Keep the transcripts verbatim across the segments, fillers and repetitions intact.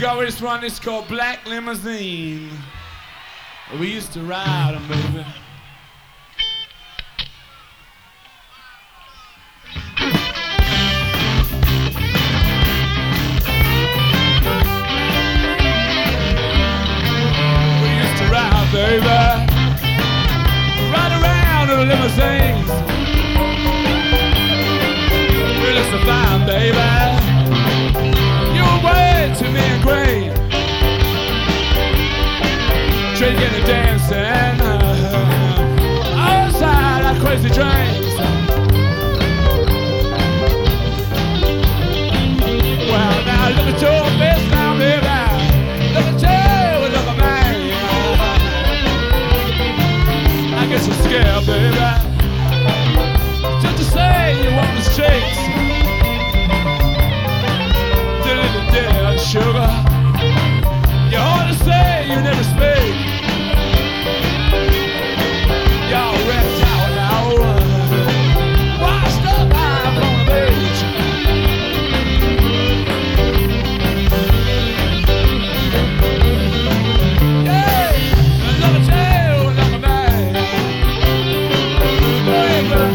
got this one, it's called Black Limousine. We used to ride 'em, baby. We used to ride, baby. Ride around in the limousines. We look so fine, baby. You were way to me and great. Drinking and dancing uh, outside our crazy trains. Well, now look at your face now, baby. Look at you, look at me. I guess you're scared, baby. Just to say you want the shakes. Did sugar. You ought to say you never speak. Y'all wrecked out now. Washed up live on the beach. Yeah, another tale, another man. Baby.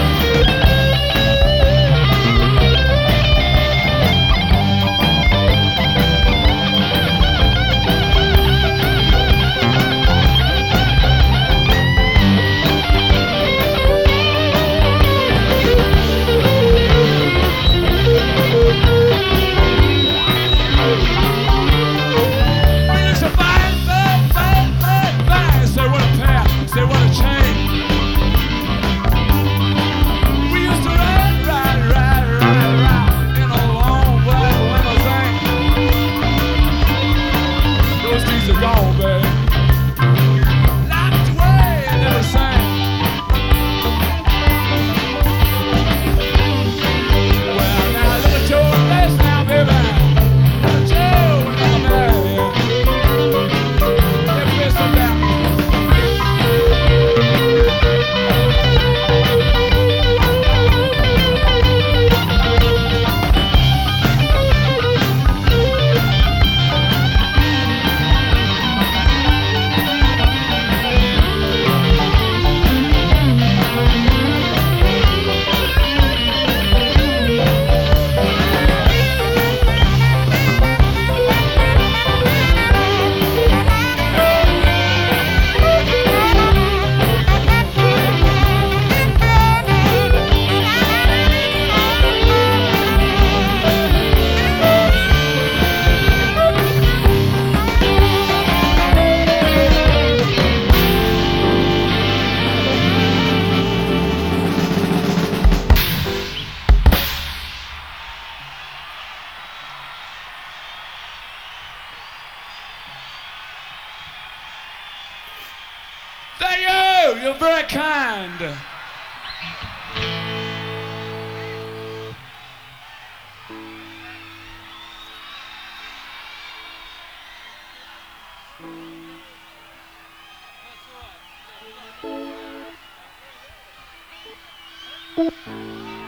Thank you! You're very kind. That's right.